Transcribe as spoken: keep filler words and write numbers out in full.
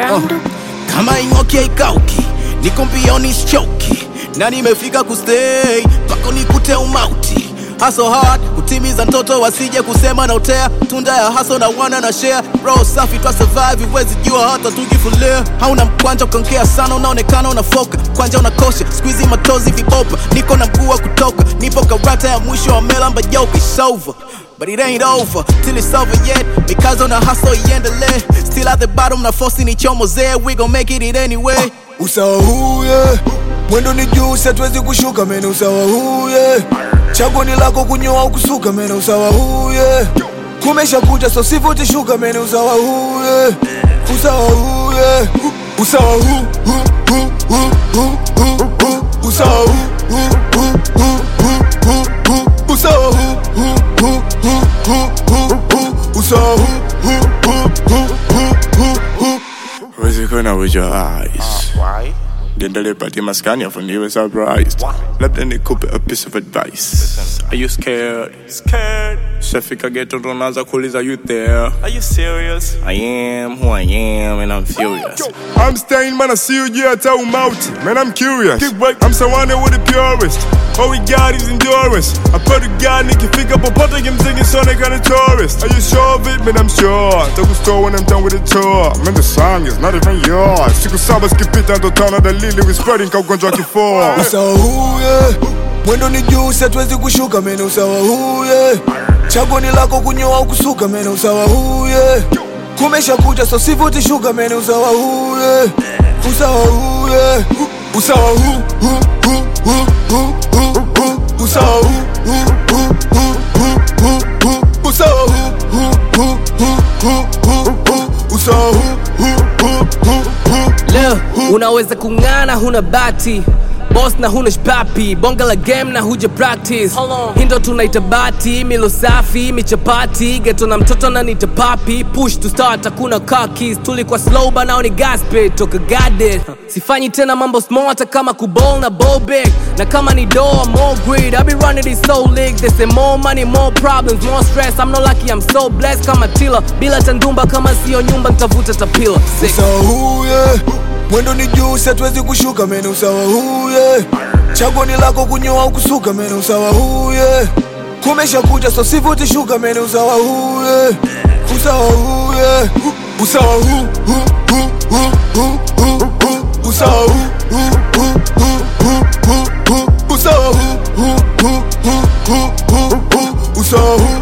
uh, kama ingoki haikauki, niko mbioni sichoki, na nimefika kustay pako nikute umauti. Hustle hard, kutimiza ndoto wasije kusema na utea. Tunda ya hustle na wana na share. Bro safi twa survive, huwezi jua hata tukifulia. Hauna mkwanja ukaongea sana, unaonekana unafoka. Kwanja unakosha, squeezy matozi vibopa. Niko na mguu wa kutoka, nipo karata ya mwisho wa melamba yoke. It's over, but it ain't over till it's over yet. Because on the hustle iendelee. Still at the bottom na force ni chomo zee. We gon make it it anyway. Usawa huu yeah, mwendo ni juu siatuwezi kushuka mene. Usawa huu yeah, chaguo ni lako kunyoa au kusuka mene. Usawa huu yeah, kumesha kuja so sifu tishuka mene. Usawa huu yeah, usawa huu yeah, usawa huu huu huu huu huu huu, usawa huu huu huu huu huu huu, usawa huu huu huu huu huu huu, usawa huu huu huu huu huu. Where's it going with your eyes? Uh, why? Dendele pati maskani for you surprised. Let them coupe a piece of advice. Listen. Are you scared? Scared? Shafika get on another coolies, are you there? Are you serious? I am who I am and I'm furious. I'm staying man, I see you yeah, tell mouth. Man, I'm curious. I'm surrounded with the purest. All we got is endurance. I put a guy Nicky figure up pot him singing Sonic on a tourist. Are you sure of it? Man, I'm sure. Take a store when I'm done with the tour. Man, the song is not even yours. Siku saba skipita ndo tana the lily we spreading kwa gonjwa kifo. Usawa huu yeah, mwendo ni juu siatuwezi kushuka mene. Usawa huu yeah, chaguo ni lako kunyoa au kusuka mene. Usawa huu yeah, kumesha kuja so sifu tishuka mene. Usawa huu yeah, usawa huu yeah, usawa huu huu huu huu huu huu, usawa huu huu huu huu huu huu, usawa huu huu huu huu huu huu, usawa huu huu huu huu. Leo unaweza kungana huna bati, boss na huna shpapi, bonga la game na huja practice. Hindo tunaita bati, milo safi, michapati, geto na mtoto na nita papi. Push to start, hakuna car keys, tulikuwa slow ba nao ni gas pit, toka got it. Sifanyi tena mambo smart kama kuball na ball big. Na kama ni door, more greed, I be running this soul league. They say more money, more problems, more stress. I'm not lucky, I'm so blessed kama tila. Bila tandumba kama siyo nyumba, ntavuta tapila. Usawa huu yeah, mwendo ni juu siatuwezi kushuka mene. Usawa huu yeah, chaguo ni lako kunyoa au kusuka mene. Usawa huu yeah, kumesha kuja so sifu tishuka mene. Usawa huu yeah, usawa huu yeah, usawa huu huu huu huu huu huu, usawa huu huu huu huu huu huu, usawa huu huu huu huu huu huu, usawa huu